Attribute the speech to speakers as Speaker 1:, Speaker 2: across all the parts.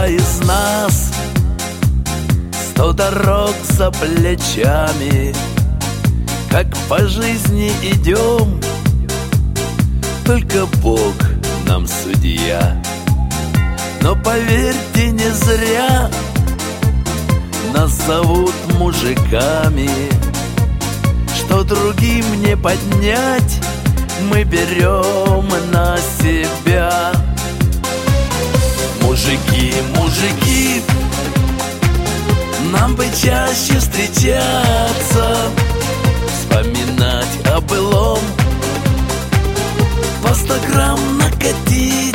Speaker 1: каждого из нас 100 дорог за плечами. Как по жизни идем, только Бог нам судья. Но поверьте, не зря нас зовут мужиками. Что другим не поднять, мы берем на себя. Мужики, мужики, нам бы чаще встречаться, вспоминать о былом, по 100 грамм накатить.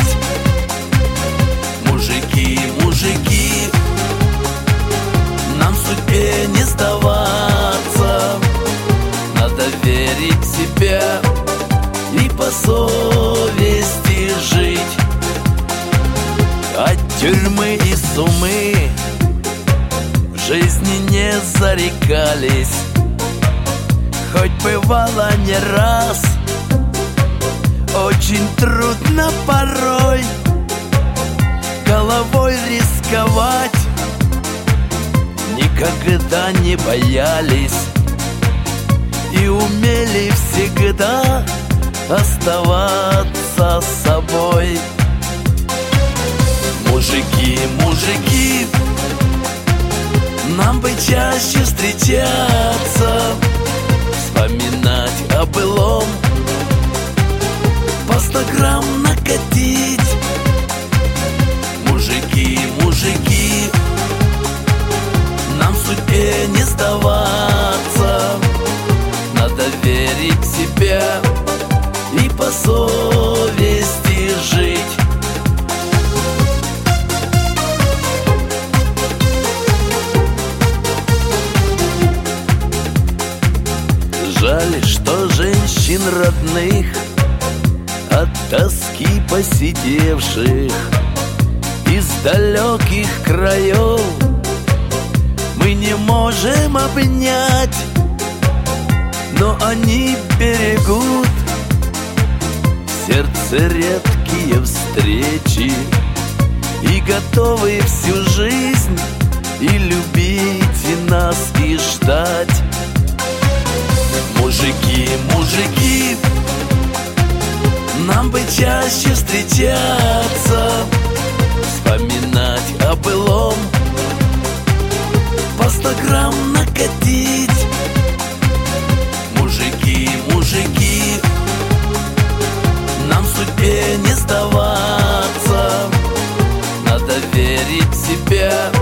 Speaker 1: Мужики, мужики, нам в судьбе не сдаваться. Надо верить в себя и по совести жить. От тюрьмы и сумы в жизни не зарекались. Хоть бывало не раз, очень трудно порой головой рисковать. Никогда не боялись и умели всегда оставаться собой. Мужики, мужики, нам бы чаще встречаться, вспоминать о былом, по 100 грамм накатить. Мужики, мужики, нам в судьбе не сдаваться. Надо верить в себя и по совести жить. Жаль, что женщин родных от тоски посидевших из далеких краев мы не можем обнять, но они берегут в сердце редкие встречи и готовы всю жизнь и любить и нас, и ждать. Мужики, мужики, нам бы чаще встречаться, вспоминать о былом, по 100 грамм накатить. Мужики, мужики, нам в судьбе не сдаваться. Надо верить в себя